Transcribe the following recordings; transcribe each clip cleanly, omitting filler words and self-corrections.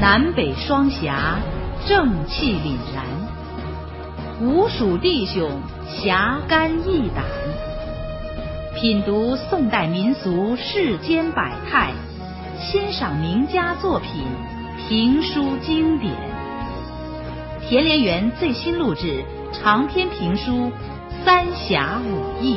南北双侠，正气凛然，吴蜀弟兄侠肝义胆。品读宋代民俗世间百态，欣赏名家作品，评书经典。田连元最新录制长篇评书《三侠五义》。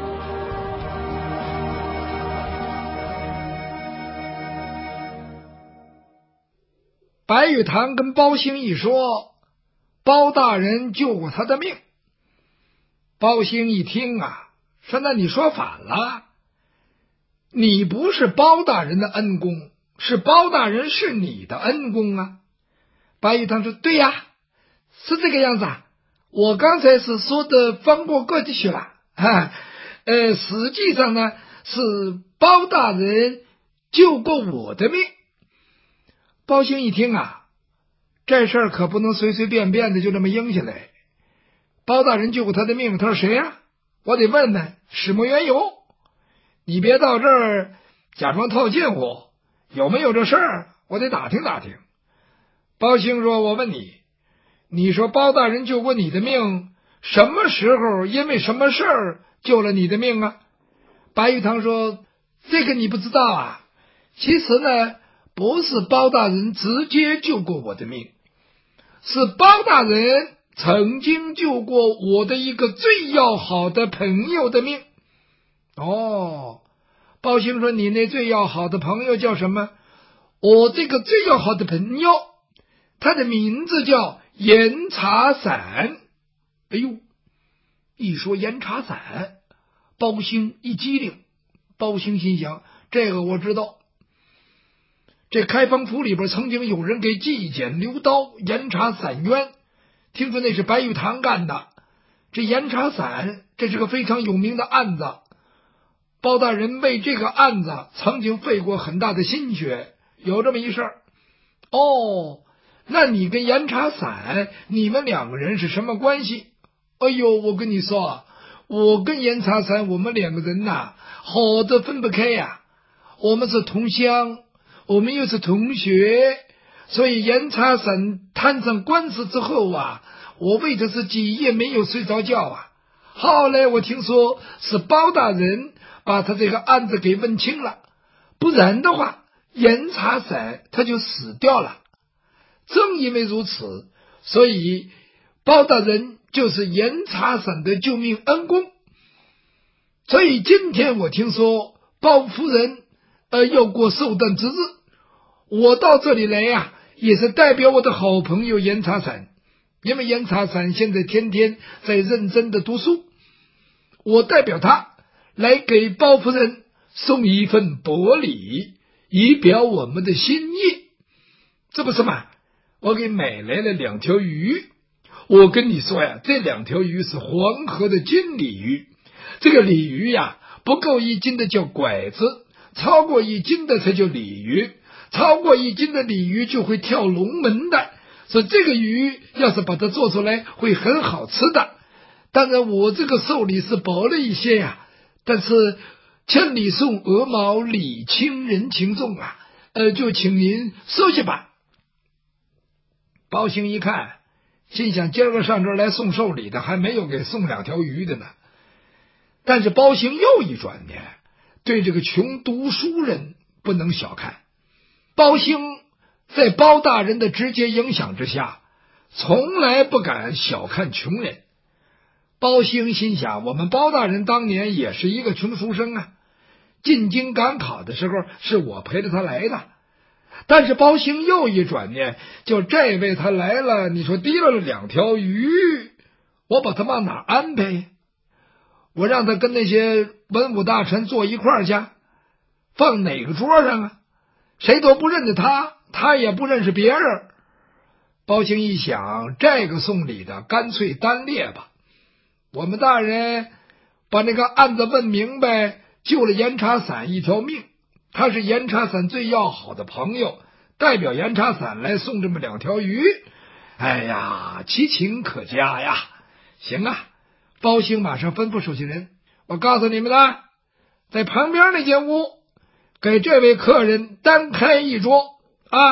白玉堂跟包兴一说，包大人救过他的命。包兴一听啊，说那你说反了，你不是包大人的恩公，是包大人是你的恩公啊。白玉堂说对呀，是这个样子啊，我刚才是说的放过过去了实际上呢是包大人救过我的命。包兴一听啊，这事儿可不能随随便便的就这么应下来。包大人救过他的命，他说谁呀？我得问问始末缘由。你别到这儿假装套近乎，有没有这事儿？我得打听打听。包兴说，我问你，你说包大人救过你的命，什么时候因为什么事儿救了你的命啊？白玉堂说，这个你不知道啊。其实呢，不是包大人直接救过我的命，是包大人曾经救过我的一个最要好的朋友的命。哦，包兴说，你那最要好的朋友叫什么？我这个最要好的朋友，他的名字叫严茶散。哎呦，一说严茶散，包兴一激灵。包兴心想，这个我知道，这开封府里边曾经有人给纪检留刀，严茶散冤，听说那是白玉堂干的。这严茶散，这是个非常有名的案子，包大人为这个案子曾经费过很大的心血，有这么一事儿。哦，那你跟严茶散，你们两个人是什么关系？哎呦，我跟你说啊，我跟严茶散，我们两个人呐，好的分不开呀。我们是同乡，我们又是同学，所以严茶散摊上官司之后啊，我为的是几夜没有睡着觉啊。后来我听说是包大人把他这个案子给问清了，不然的话严茶散他就死掉了。正因为如此，所以包大人就是严茶散的救命恩公。所以今天我听说包夫人要过寿诞之日，我到这里来呀，也是代表我的好朋友严茶散。因为严茶散现在天天在认真的读书，我代表他来给包夫人送一份薄礼，以表我们的心意。这不是吗？我给买来了2条鱼。我跟你说呀，这2条鱼是黄河的金鲤鱼。这个鲤鱼呀，不够1斤的叫拐子，超过1斤的才叫鲤鱼，超过1斤的鲤鱼就会跳龙门的。所以这个鱼要是把它做出来会很好吃的。当然我这个寿礼是薄了一些呀，但是千里送鹅毛，礼轻人情重啊，就请您收下吧。包兴一看，心想今儿个上这儿来送寿礼的还没有给送2条鱼的呢。但是包兴又一转念，对这个穷读书人不能小看。包兴在包大人的直接影响之下，从来不敢小看穷人。包兴心想，我们包大人当年也是一个穷书生啊，进京赶考的时候是我陪着他来的。但是包兴又一转念，就这位他来了，你说提了2条鱼，我把他往哪安排？我让他跟那些文武大臣坐一块儿去，放哪个桌上啊？谁都不认得他，他也不认识别人。包兴一想，这个送礼的干脆单列吧。我们大人把那个案子问明白，救了严茶散1条命，他是严茶散最要好的朋友，代表严茶散来送这么2条鱼，哎呀，其情可嘉呀。行啊，包兴马上吩咐手下人，我告诉你们了，在旁边那间屋给这位客人单开一桌啊，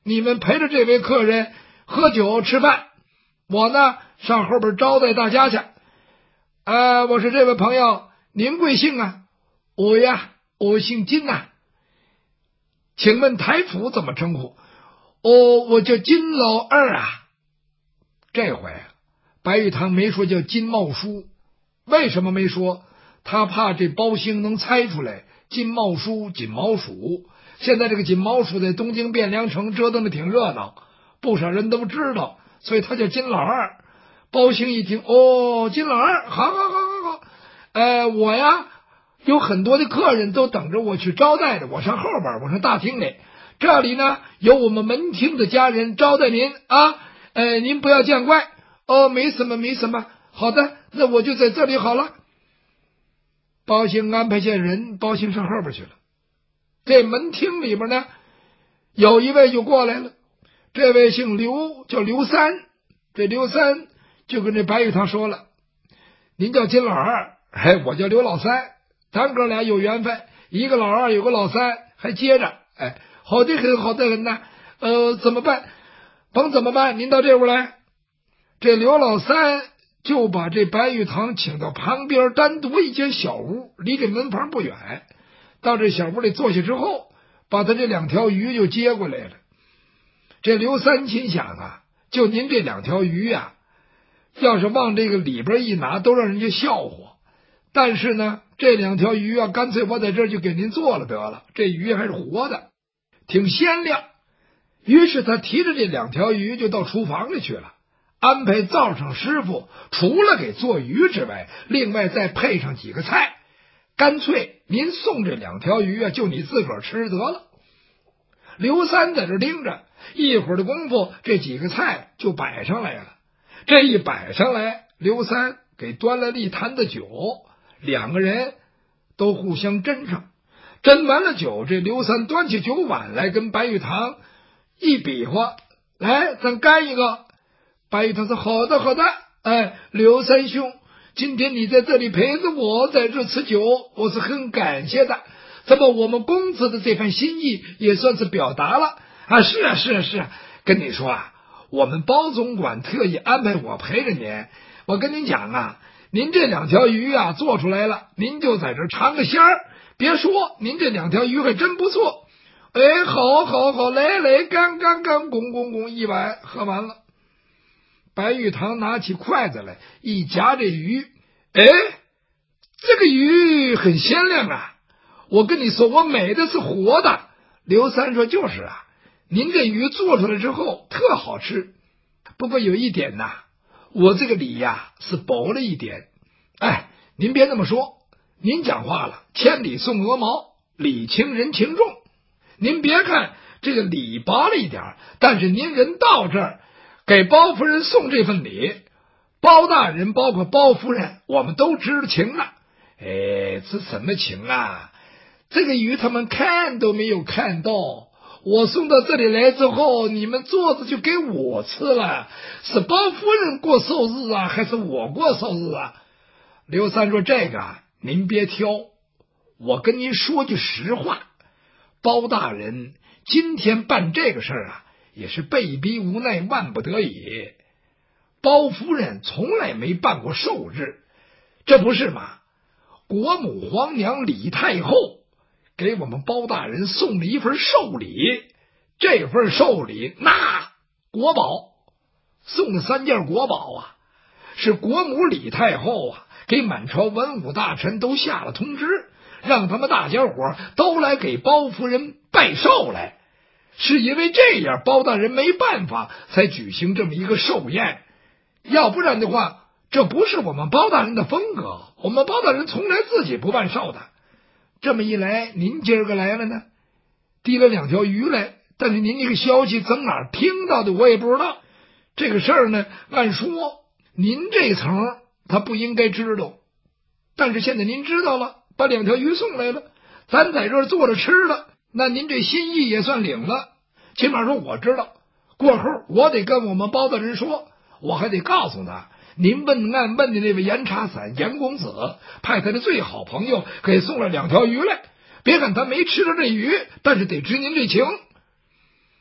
你们陪着这位客人喝酒吃饭，我呢上后边招待大家去。我是这位朋友，您贵姓啊？我姓金呐。请问台府怎么称呼？我叫金老二啊。这回白玉堂没说叫金茂叔，为什么没说？他怕这包兴能猜出来金茂叔、锦毛鼠。现在这个锦毛鼠在东京汴梁城折腾的挺热闹，不少人都知道，所以他叫金老二。包兴一听，金老二，好，我呀有很多的客人都等着我去招待着，我上后边，我上大厅里，这里呢有我们门厅的家人招待您啊，您不要见怪。没什么，好的，那我就在这里好了。包兴安排下人，包兴上后边去了。这门厅里边呢，有一位就过来了，这位姓刘，叫刘三。这刘三就跟这白玉堂说了，您叫金老二，我叫刘老三，咱哥俩有缘分，一个老二有个老三，还接着，好的很呐。怎么办？甭怎么办，您到这屋来。这刘老三就把这白玉堂请到旁边单独一间小屋，离这门房不远。到这小屋里坐下之后，把他这2条鱼就接过来了。这刘三心想啊，就您这2条鱼啊，要是往这个里边一拿，都让人家笑话。但是呢，这2条鱼啊，干脆我在这儿就给您做了得了。这鱼还是活的，挺鲜亮。于是他提着这2条鱼就到厨房里去了，安排灶上师傅除了给做鱼之外，另外再配上几个菜。干脆您送这2条鱼啊，就你自个儿吃得了。刘三在这盯着，一会儿的功夫，这几个菜就摆上来了。这一摆上来，刘三给端来了一坛的酒，2个人都互相斟上。斟完了酒，这刘三端起酒碗来，跟白玉堂一比划，来，咱干一个。白玉堂说：好的。刘三兄，今天你在这里陪着我，在这吃酒，我是很感谢的。这么我们公子的这份心意也算是表达了啊。是啊，跟你说啊，我们包总管特意安排我陪着您。我跟您讲啊，您这2条鱼啊做出来了，您就在这尝个鲜儿。别说，您这2条鱼还真不错。好，来，干，拱，一碗喝完了。白玉堂拿起筷子来，一夹这鱼，这个鱼很鲜亮啊！我跟你说，我买的是活的。刘三说：就是啊，您这鱼做出来之后特好吃，不过有一点呐，我这个礼呀是薄了一点。您别这么说，您讲话了，千里送鹅毛，礼轻人情重。您别看这个礼薄了一点，但是您人到这儿，给包夫人送这份礼，包大人包括包夫人，我们都知道情了。这什么情啊？这个鱼他们看都没有看到，我送到这里来之后，你们做着就给我吃了，是包夫人过寿日啊，还是我过寿日啊？刘三说：这个您别挑，我跟您说句实话，包大人今天办这个事儿啊，也是被逼无奈，万不得已。包夫人从来没办过寿日，这不是吗？国母皇娘李太后给我们包大人送了一份寿礼，这份寿礼那国宝，送了3件国宝啊，是国母李太后啊给满朝文武大臣都下了通知，让他们大家伙都来给包夫人拜寿来。是因为这样，包大人没办法才举行这么一个寿宴，要不然的话，这不是我们包大人的风格，我们包大人从来自己不办寿的。这么一来，您今儿个来了呢，提了2条鱼来，但是您这个消息从哪儿听到的我也不知道。这个事儿呢，按说您这层他不应该知道，但是现在您知道了，把2条鱼送来了，咱在这儿坐着吃了，那您这心意也算领了。起码说我知道，过后我得跟我们包大人说，我还得告诉他，您问案问的那位严茶散严公子派他的最好朋友给送了2条鱼来，别看他没吃着这鱼，但是得知您这情。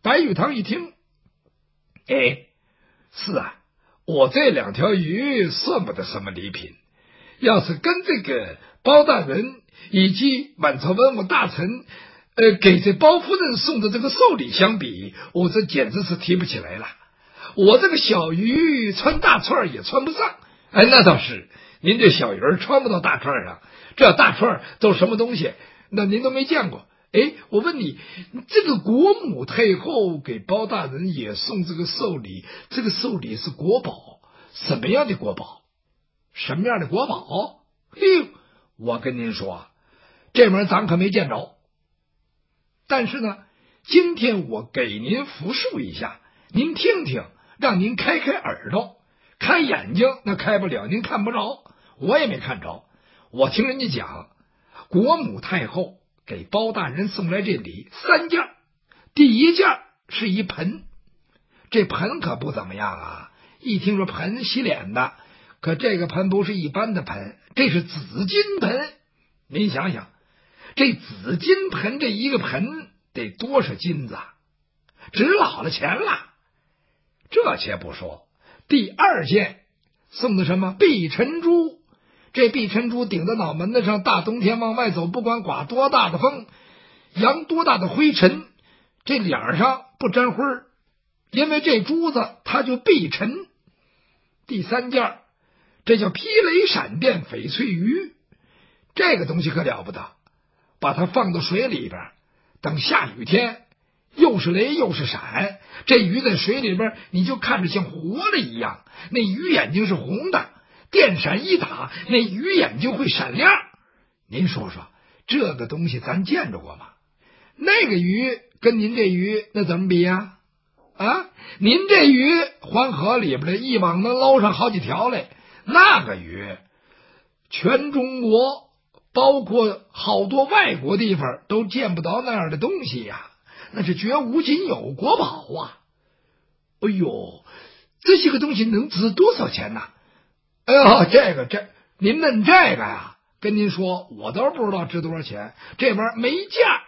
白玉堂一听，是啊，我这2条鱼算不得什么礼品，要是跟这个包大人以及满朝文武大臣给这包夫人送的这个寿礼相比，我这简直是提不起来了。我这个小鱼穿大串也穿不上。那倒是，您这小鱼穿不到大串上，这大串都什么东西，那您都没见过。我问你，这个国母太后给包大人也送这个寿礼，这个寿礼是国宝，什么样的国宝？什么样的国宝？我跟您说，这门咱可没见着。但是呢，今天我给您复述一下，您听听，让您开开耳朵，开眼睛那开不了，您看不着，我也没看着。我听人家讲，国母太后给包大人送来这礼3件，第1件是一盆，这盆可不怎么样啊，一听说盆洗脸的，可这个盆不是一般的盆，这是紫金盆。您想想，这紫金盆这一个盆得多少金子啊，值老了钱了。这且不说，第2件送的什么碧尘珠，这碧尘珠顶在脑门子上，大冬天往外走，不管刮多大的风，扬多大的灰尘，这脸上不沾灰儿，因为这珠子它就避尘。第3件，这叫劈雷闪电翡翠鱼，这个东西可了不得，把它放到水里边，等下雨天又是雷又是闪，这鱼在水里边你就看着像活了一样，那鱼眼睛是红的，电闪一打，那鱼眼睛会闪亮。您说说，这个东西咱见着过吗？那个鱼跟您这鱼那怎么比呀？您这鱼黄河里边的一网能捞上好几条来，那个鱼全中国包括好多外国地方都见不到那样的东西呀，那是绝无仅有国宝啊。这些个东西能值多少钱呢？您问这个呀，跟您说我都不知道值多少钱，这玩意儿没价。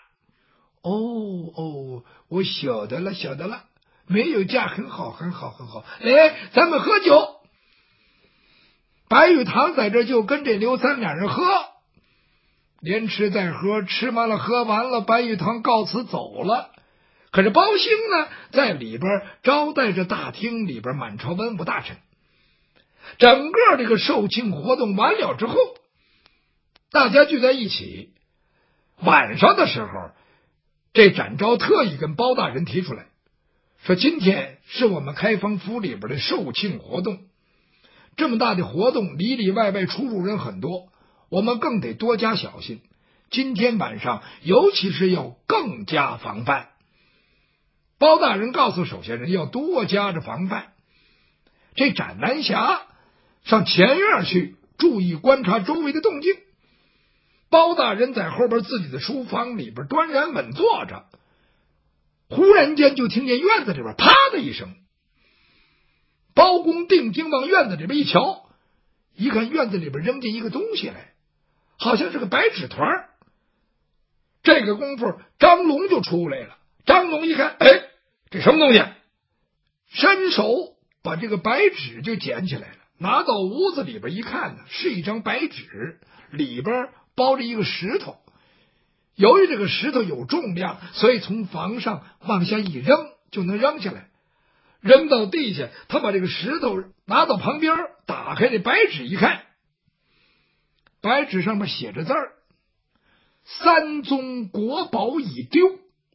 我晓得了，没有价，很好。咱们喝酒。白玉堂在这就跟这刘三2人喝，连吃带喝，吃完了喝完了，白玉堂告辞走了。可是包兴呢，在里边招待着大厅里边满朝文武大臣。整个这个寿庆活动完了之后，大家聚在一起，晚上的时候，这展昭特意跟包大人提出来，说今天是我们开封府里边的寿庆活动，这么大的活动，里里外外出入人很多，我们更得多加小心，今天晚上尤其是要更加防范。包大人告诉手下人要多加着防范。这展南侠上前院去注意观察周围的动静，包大人在后边自己的书房里边端然稳坐着，忽然间就听见院子里边啪的一声，包公定睛往院子里边一瞧，一看院子里边扔进一个东西来，好像是个白纸团。这个功夫张龙就出来了，张龙一看，这什么东西？伸手把这个白纸就捡起来了，拿到屋子里边一看呢，是一张白纸，里边包着一个石头。由于这个石头有重量，所以从房上往下一扔就能扔下来。扔到地下，他把这个石头拿到旁边，打开这白纸一看，白纸上面写着字儿：三宗国宝已丢。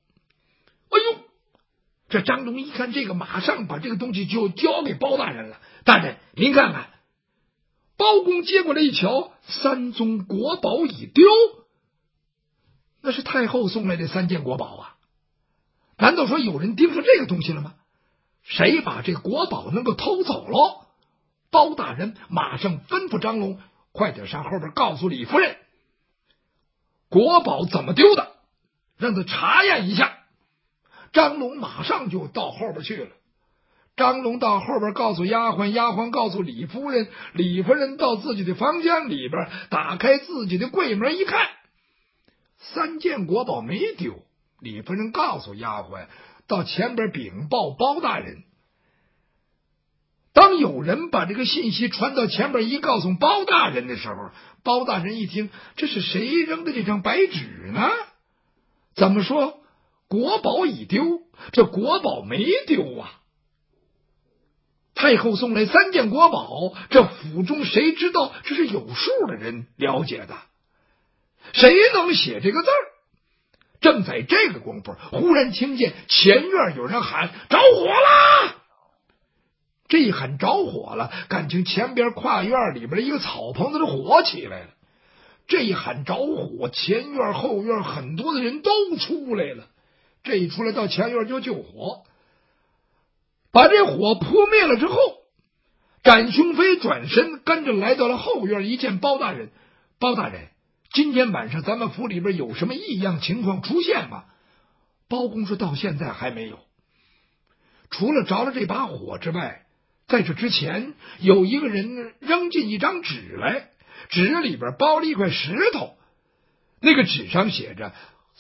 这张龙一看这个，马上把这个东西就交给包大人了。大人，您看看。包公接过来一瞧，三宗国宝已丢，那是太后送来的3件国宝啊！难道说有人盯上这个东西了吗？谁把这国宝能够偷走了？包大人马上吩咐张龙，快点上后边告诉李夫人，国宝怎么丢的，让他查验一下。张龙马上就到后边去了。张龙到后边告诉丫鬟，丫鬟告诉李夫人，李夫人到自己的房间里边，打开自己的柜门一看，3件国宝没丢。李夫人告诉丫鬟， 到前边禀报包大人。当有人把这个信息传到前边一告诉包大人的时候，包大人一听，这是谁扔的这张白纸呢？怎么说国宝已丢？这国宝没丢啊！太后送来3件国宝，这府中谁知道？这是有数的人了解的，谁能写这个字儿？正在这个功夫，忽然听见前院有人喊：“着火啦！”这一喊着火了，感情前边跨院里边一个草棚子的火起来了。这一喊着火，前院后院很多的人都出来了。这一出来到前院就救火，把这火扑灭了之后，展雄飞转身跟着来到了后院，一见包大人，包大人，今天晚上咱们府里边有什么异样情况出现吗？包公说到现在还没有，除了着了这把火之外，在这之前有一个人扔进一张纸来，纸里边包了一块石头，那个纸上写着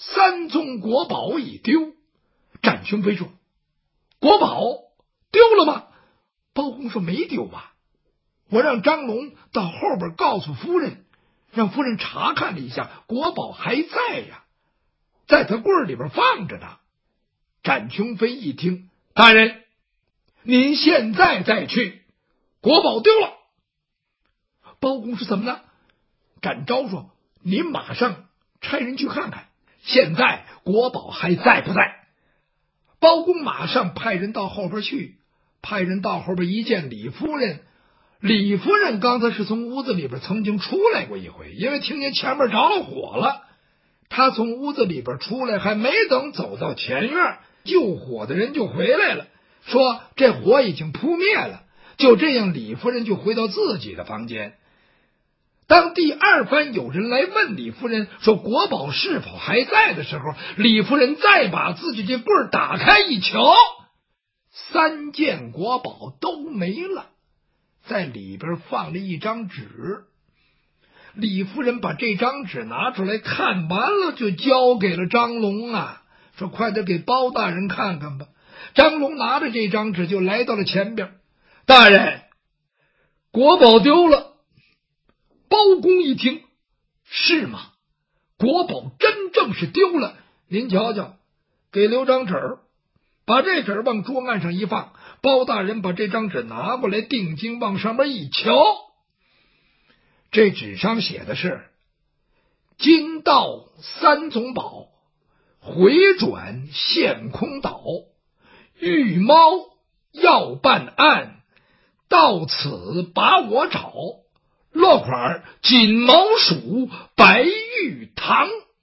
3宗国宝已丢。展雄飞说：“国宝丢了吗？”包公说：“没丢吧，我让张龙到后边告诉夫人，让夫人查看了一下，国宝还在呀，在他柜里边放着呢。”展雄飞一听：“大人，您现在再去，国宝丢了。”包公说：“怎么了？”展昭说：“您马上差人去看看，现在国宝还在不在？”包公马上派人到后边去，派人到后边一见李夫人，李夫人刚才是从屋子里边曾经出来过一回，因为听见前面着了火了，她从屋子里边出来，还没等走到前院，救火的人就回来了，说这火已经扑灭了。就这样，李夫人就回到自己的房间。当第2番有人来问李夫人说国宝是否还在的时候，李夫人再把自己这柜打开一瞧，3件国宝都没了，在里边放了一张纸。李夫人把这张纸拿出来看完了，就交给了张龙啊，说快点给包大人看看吧。张龙拿着这张纸就来到了前边：“大人，国宝丢了。”包公一听：“是吗？国宝真正是丢了，您瞧瞧，给留张纸儿，把这纸往桌案上一放。”包大人把这张纸拿过来，定睛往上面一瞧，这纸上写的是：“今到3宗宝，回转现空岛，玉猫要办案，到此把我找。落款锦毛鼠白玉堂。”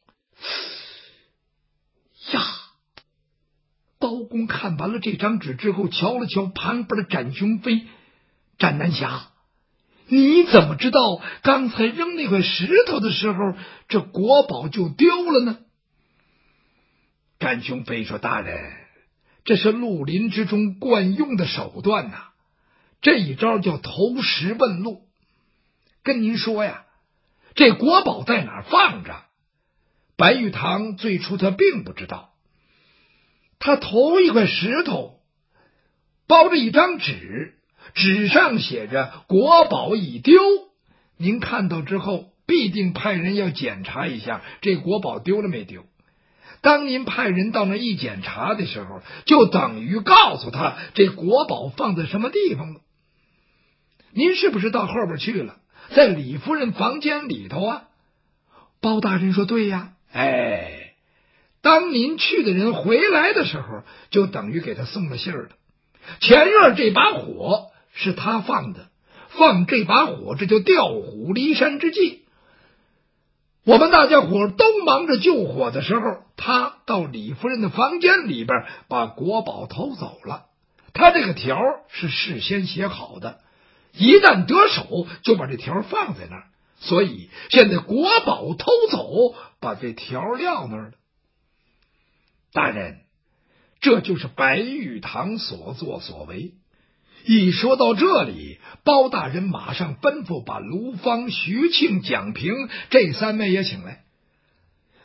呀！包公看完了这张纸之后，瞧了瞧旁边的展雄飞：“展南侠，你怎么知道刚才扔那块石头的时候，这国宝就丢了呢？”展雄飞说：“大人，这是绿林之中惯用的手段呐，这一招叫投石问路。跟您说呀，这国宝在哪儿放着，白玉堂最初他并不知道。他投一块石头，包着一张纸，纸上写着国宝已丢。您看到之后，必定派人要检查一下这国宝丢了没丢。当您派人到那一检查的时候，就等于告诉他这国宝放在什么地方了。您是不是到后边去了，在李夫人房间里头啊？”包大人说：“对呀。”当您去的人回来的时候，就等于给他送了信儿了。前院这把火是他放的，放这把火，这就调虎离山之计。我们大家伙都忙着救火的时候，他到李夫人的房间里边把国宝偷走了。他这个条是事先写好的，一旦得手就把这条放在那儿，所以现在国宝偷走，把这条撂那儿了。大人，这就是白玉堂所作所为。一说到这里，包大人马上吩咐把卢芳、徐庆、蒋平这3位也请来。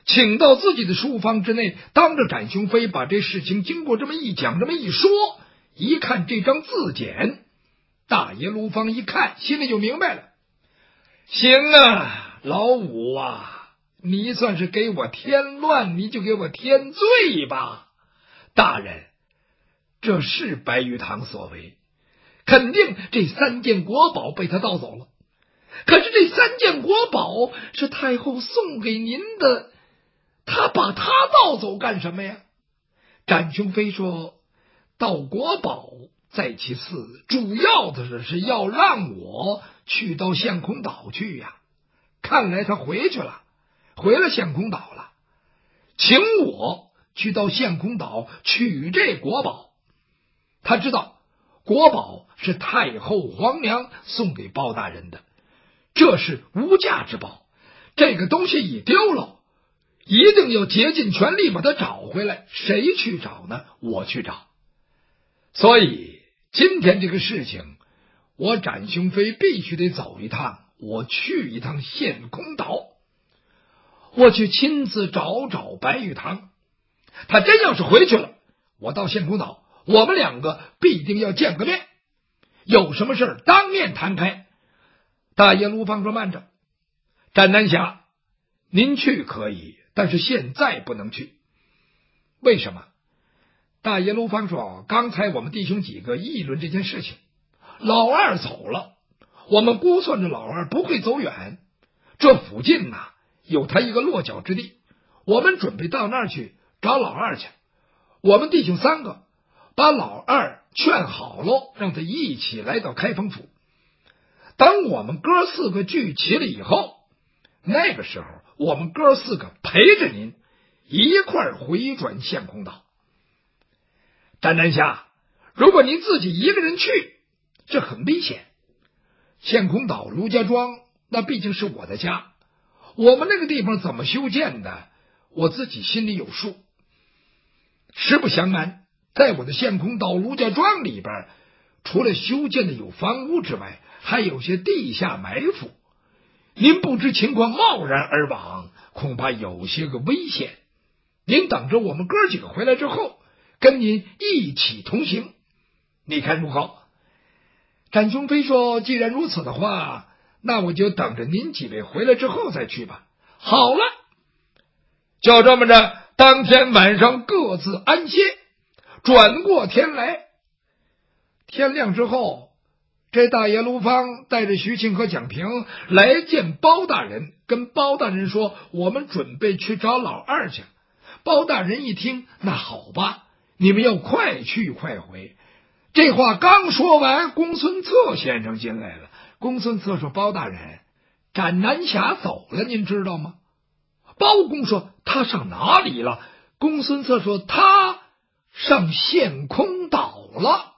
请到自己的书房之内，当着展雄飞把这事情经过这么一讲，这么一说，一看这张字典，大爷卢芳一看，心里就明白了。行啊，老五啊，你算是给我添乱，你就给我添罪吧。大人，这是白玉堂所为，肯定这3件国宝被他盗走了。可是这3件国宝是太后送给您的，他把它盗走干什么呀？展雄飞说，盗国宝在其次，主要的是要让我去到陷空岛去呀。看来他回去了，回了陷空岛了，请我去到陷空岛取这国宝。他知道国宝是太后皇娘送给包大人的，这是无价之宝，这个东西一丢了，一定要竭尽全力把它找回来。谁去找呢？我去找。所以今天这个事情，我展雄飞必须得走一趟，我去一趟陷空岛，我去亲自找找白玉堂。他真要是回去了，我到陷空岛，我们2个必定要见个面，有什么事当面谈开。大爷卢芳说，慢着，展南侠，您去可以，但是现在不能去。为什么？大爷卢芳说，刚才我们弟兄几个议论这件事情，老二走了，我们估算着老二不会走远，这附近有他一个落脚之地，我们准备到那儿去找老二去。我们弟兄3个把老二劝好了，让他一起来到开封府。等我们哥4个聚齐了以后，那个时候我们哥4个陪着您一块儿回转陷空岛。展南侠，如果您自己一个人去，这很危险。陷空岛卢家庄那毕竟是我的家，我们那个地方怎么修建的，我自己心里有数。实不相瞒，在我的陷空岛卢家庄里边，除了修建的有房屋之外，还有些地下埋伏。您不知情况贸然而往，恐怕有些个危险。您等着我们哥几个回来之后，跟您一起同行，你看如何？展雄飞说，既然如此的话，那我就等着您几位回来之后再去吧。好了，就这么着，当天晚上各自安歇。转过天来，天亮之后，这大爷卢芳带着徐庆和蒋平来见包大人，跟包大人说，我们准备去找老二去。包大人一听，那好吧，你们要快去快回。这话刚说完，公孙策先生进来了。公孙策说，包大人，展南侠走了，您知道吗？包公说，他上哪里了？公孙策说，他上陷空岛了。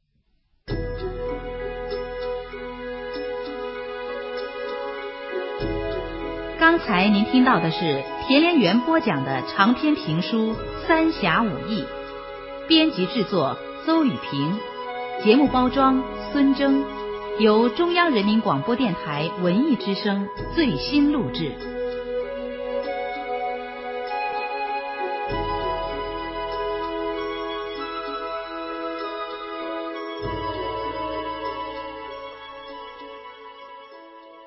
刚才您听到的是田连元播讲的长篇评书《三侠五义》，编辑制作邹雨平，节目包装孙征，由中央人民广播电台文艺之声最新录制。